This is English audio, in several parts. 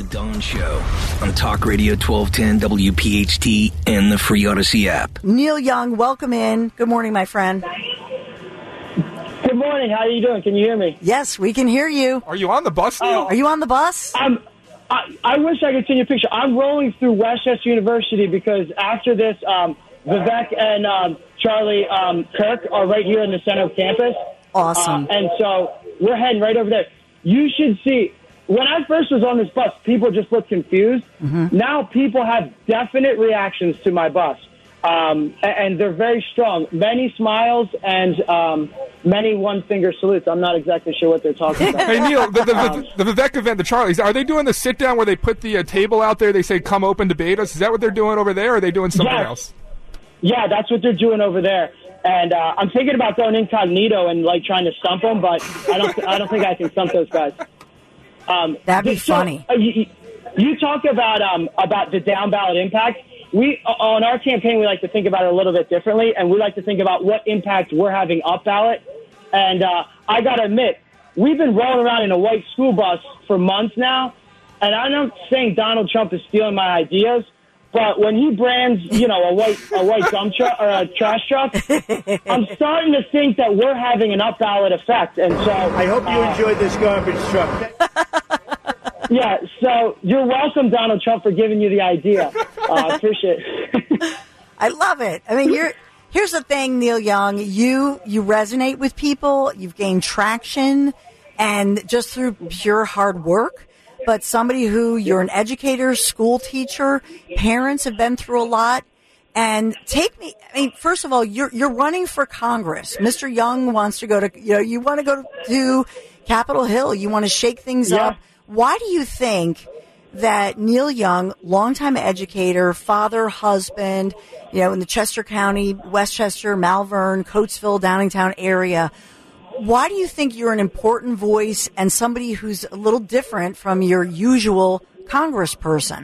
Dawn Show on Talk Radio 1210 WPHT and the free Odyssey app. Neil Young, welcome in. Good morning, my friend. Good morning. How are you doing? Can you hear me? Yes, we can hear you. Are you on the bus, Neil? Are you on the bus? I wish I could see your picture. I'm rolling through Westchester University because after this, Vivek and Charlie Kirk are right here in the center of campus. Awesome. And so we're heading right over there. You should see. When I first was on this bus, people just looked confused. Mm-hmm. Now people have definite reactions to my bus, and they're very strong. Many smiles and many one-finger salutes. I'm not exactly sure what they're talking about. Hey, Neil, the Vivek event, the Charlies, are they doing the sit-down where they put the table out there, they say, come open, debate us? Is that what they're doing over there, or are they doing something else? Yeah, that's what they're doing over there. And I'm thinking about going incognito and, like, trying to stump them, but I don't think I can stump those guys. That'd be funny. You talk about the down ballot impact. We on our campaign, we like to think about it a little bit differently, and we like to think about what impact we're having up ballot. And I got to admit, we've been rolling around in a white school bus for months now, and I'm not saying Donald Trump is stealing my ideas, but when he brands, a white dump truck or a trash truck, I'm starting to think that we're having an up ballot effect. And so I hope you enjoyed this garbage truck. Yeah, so you're welcome, Donald Trump, for giving you the idea. I appreciate it. I love it. I mean, here's the thing, Neil Young. You resonate with people. You've gained traction, and just through pure hard work. But somebody who you're an educator, school teacher, parents have been through a lot. And first of all, you're running for Congress. Mr. Young wants to go to, you want to go to Capitol Hill. You want to shake things up. Why do you think that Neil Young, longtime educator, father, husband, in the Chester County, Westchester, Malvern, Coatesville, Downingtown area, why do you think you're an important voice and somebody who's a little different from your usual congressperson?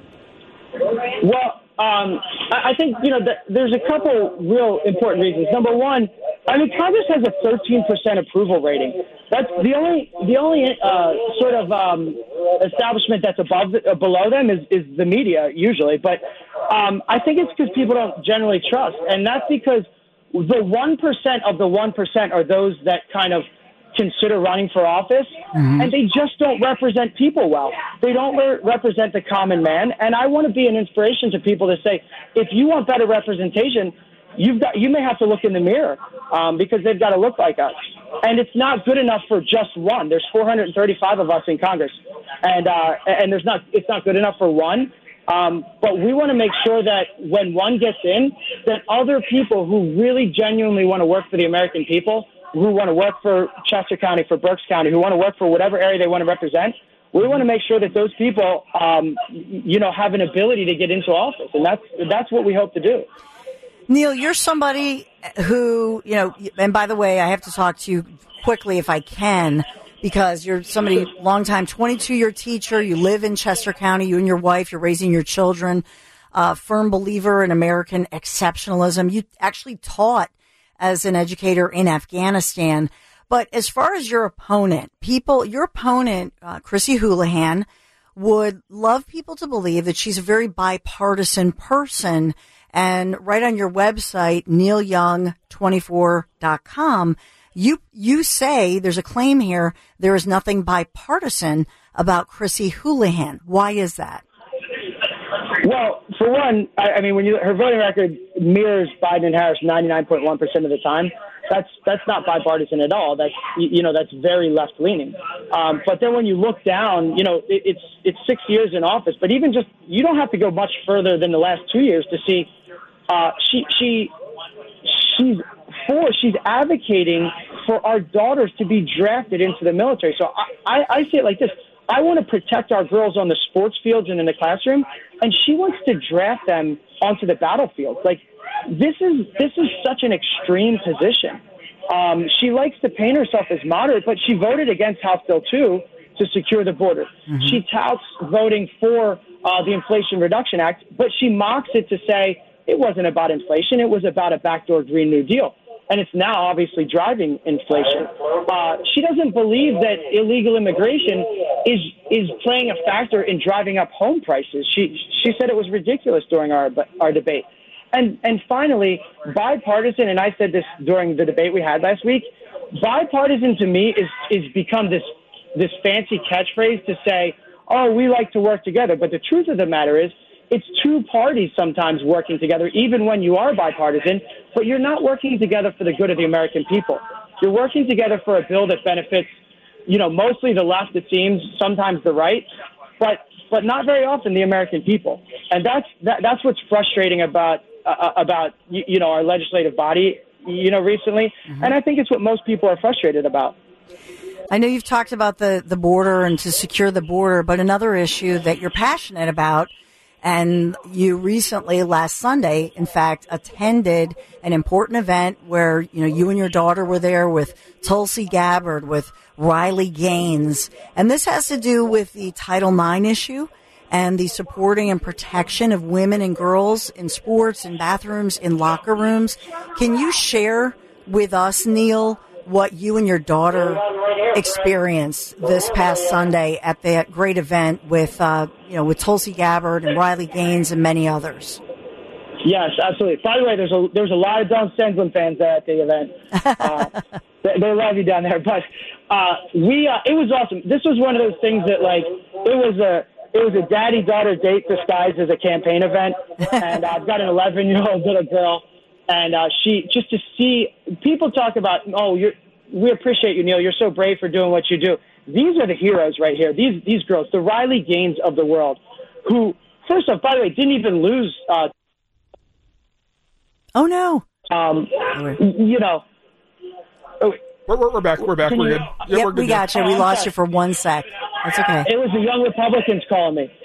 Well, I think, there's a couple real important reasons. Number one, Congress has a 13% approval rating. That's the only sort of establishment that's below them is the media usually. But I think it's because people don't generally trust, and that's because the 1% of the 1% are those that kind of consider running for office, and they just don't represent people well. They don't represent the common man, and I want to be an inspiration to people to say, if you want better representation, you may have to look in the mirror because they've got to look like us. And it's not good enough for just one. There's 435 of us in Congress, and it's not good enough for one. But we want to make sure that when one gets in, that other people who really genuinely want to work for the American people, who want to work for Chester County, for Berks County, who want to work for whatever area they want to represent, we want to make sure that those people, have an ability to get into office. And that's what we hope to do. Neil, you're somebody who, and by the way, I have to talk to you quickly if I can, because you're somebody, longtime 22-year teacher. You live in Chester County, you and your wife, you're raising your children, firm believer in American exceptionalism. You actually taught as an educator in Afghanistan. But as far as your opponent, Chrissy Houlihan, would love people to believe that she's a very bipartisan person. And right on your website, neilyoung24.com, you say there's a claim here, there is nothing bipartisan about Chrissy Houlihan. Why is that? Well, for one, her voting record mirrors Biden and Harris 99.1% of the time. That's not bipartisan at all. That's very left leaning. But then when you look down, it's 6 years in office. But even just, you don't have to go much further than the last 2 years to see she's advocating for our daughters to be drafted into the military. So I see it like this. I want to protect our girls on the sports fields and in the classroom, and she wants to draft them onto the battlefield. Like, this is such an extreme position. She likes to paint herself as moderate, but she voted against House Bill 2 to secure the border. Mm-hmm. She touts voting for the Inflation Reduction Act, but she mocks it to say it wasn't about inflation. It was about a backdoor Green New Deal. and it's now obviously driving inflation. She doesn't believe that illegal immigration is playing a factor in driving up home prices. She said it was ridiculous during our debate. And finally, bipartisan, and I said this during the debate we had last week, bipartisan to me is become this fancy catchphrase to say, oh, we like to work together. But the truth of the matter is, it's two parties sometimes working together, even when you are bipartisan, but you're not working together for the good of the American people. You're working together for a bill that benefits, mostly the left, it seems, sometimes the right, but not very often the American people. And that's what's frustrating about our legislative body, recently. Mm-hmm. And I think it's what most people are frustrated about. I know you've talked about the border and to secure the border, but another issue that you're passionate about, and you recently, last Sunday, in fact, attended an important event where, you and your daughter were there with Tulsi Gabbard, with Riley Gaines. And this has to do with the Title IX issue and the supporting and protection of women and girls in sports, in bathrooms, in locker rooms. Can you share with us, Neil, what you and your daughter experienced this past Sunday at that great event with Tulsi Gabbard and Riley Gaines and many others? Yes, absolutely. By the way, there's a lot of Don Sendlin fans there at the event. They love you down there. But it was awesome. This was one of those things that it was a daddy-daughter date disguised as a campaign event. And I've got an 11-year-old little girl. And just to see people talk about, we appreciate you, Neil. You're so brave for doing what you do. These are the heroes right here. These girls, the Riley Gaines of the world, who, first off, by the way, didn't even lose. Oh no. We're back. We're good. Yep, we're good. We got you. We lost you for 1 sec. That's okay. It was the young Republicans calling me.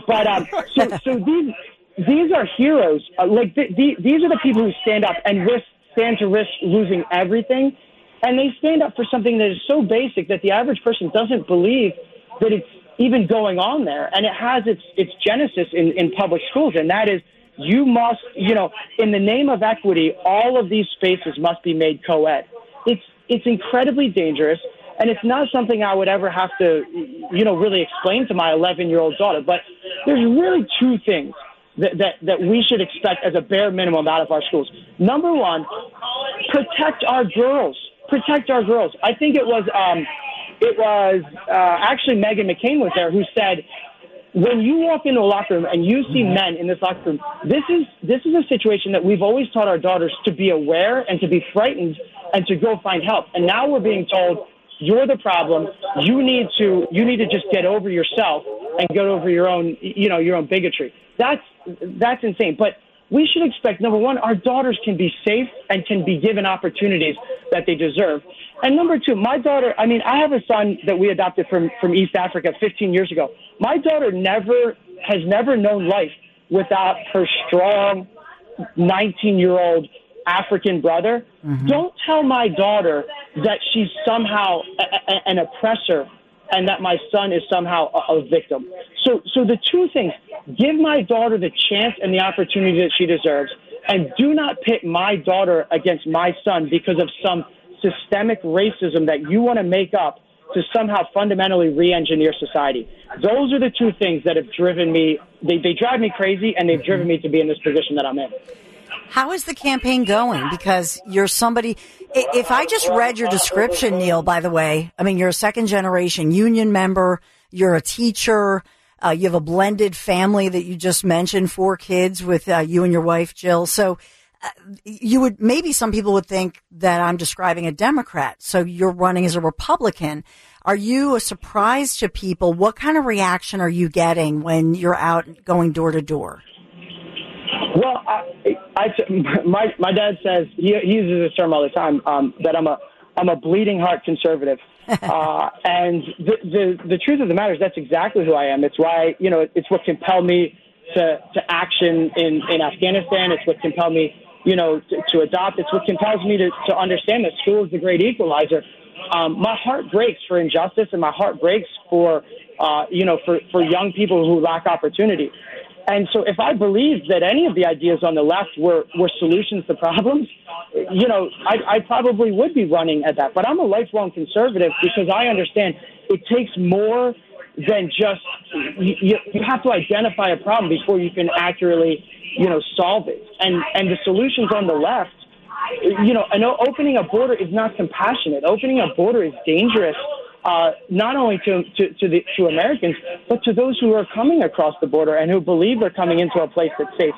So these are heroes. These are the people who stand up and stand to risk losing everything. And they stand up for something that is so basic that the average person doesn't believe that it's even going on there. And it has its genesis in public schools. And that is, you must, in the name of equity, all of these spaces must be made co-ed. It's incredibly dangerous. And it's not something I would ever have to, really explain to my 11-year-old daughter. But there's really two things that we should expect as a bare minimum out of our schools. Number one, protect our girls. Protect our girls. I think it was actually Meghan McCain was there who said, when you walk into a locker room and you see men in this locker room, this is a situation that we've always taught our daughters to be aware and to be frightened and to go find help. And now we're being told, you're the problem. You need to just get over yourself and get over your own bigotry. That's insane. But we should expect, number one, our daughters can be safe and can be given opportunities that they deserve. And number two, my daughter, I have a son that we adopted from East Africa 15 years ago. My daughter has never known life without her strong 19-year-old African brother. Mm-hmm. Don't tell my daughter that she's somehow an oppressor and that my son is somehow a victim. So the two things, give my daughter the chance and the opportunity that she deserves, and do not pit my daughter against my son because of some systemic racism that you want to make up to somehow fundamentally re-engineer society. Those are the two things that have driven me. They drive me crazy, and they've driven me to be in this position that I'm in. How is the campaign going? Because you're somebody, if I just read your description, Neil, by the way, you're a second generation union member, you're a teacher, you have a blended family that you just mentioned, 4 kids with you and your wife, Jill. So maybe some people would think that I'm describing a Democrat. So you're running as a Republican. Are you a surprise to people? What kind of reaction are you getting when you're out going door to door? Well, my dad says, he uses this term all the time, that I'm a bleeding heart conservative. And the truth of the matter is that's exactly who I am. It's why, it's what compelled me to action in Afghanistan. It's what compelled me, to adopt. It's what compels me to understand that school is the great equalizer. My heart breaks for injustice, and my heart breaks for young people who lack opportunity. And so if I believed that any of the ideas on the left were solutions to problems, I probably would be running at that. But I'm a lifelong conservative because I understand it takes more than just you have to identify a problem before you can accurately, solve it. And the solutions on the left, I know opening a border is not compassionate. Opening a border is dangerous. Not only to Americans, but to those who are coming across the border and who believe they're coming into a place that's safe.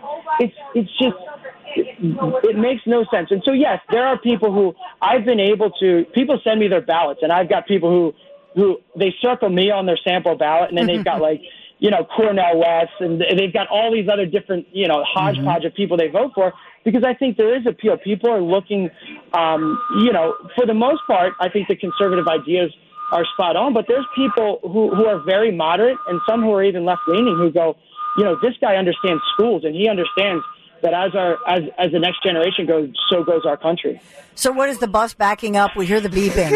It makes no sense. And so, yes, there are people who I've been able to. People send me their ballots, and I've got people who they circle me on their sample ballot, and then they've got Cornel West, and they've got all these other different hodgepodge of people they vote for. Because I think there is appeal. People are looking, for the most part, I think the conservative ideas are spot on, but there's people who are very moderate and some who are even left-leaning who go, this guy understands schools and he understands that as the next generation goes, so goes our country. So what is the bus backing up? We hear the beeping.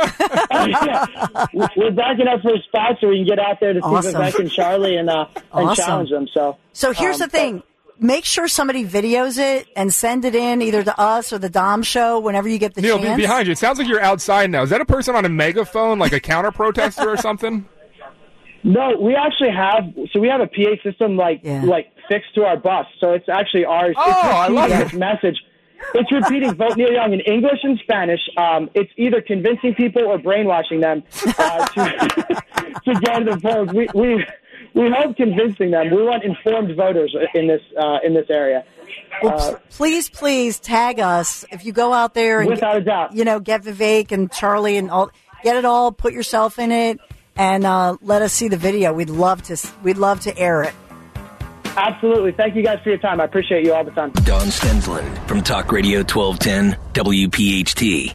We're backing up for a spot so we can get out there to see Vivek and Charlie and challenge them. So here's the thing. Make sure somebody videos it and send it in either to us or the Dom Show whenever you get the chance. Neil, behind you. It sounds like you're outside now. Is that a person on a megaphone, like a counter-protester or something? No, we actually have. So we have a PA system like fixed to our bus. So it's actually ours. I love this message. It's repeating "Vote Neil Young" in English and Spanish. It's either convincing people or brainwashing them to go to the polls. We hope convincing them. We want informed voters in this area. Please tag us if you go out there and without a doubt. Get Vivek and Charlie and all. Get it all. Put yourself in it, and let us see the video. We'd love to air it. Absolutely. Thank you guys for your time. I appreciate you all the time. Don Stensland from Talk Radio 1210 WPHT.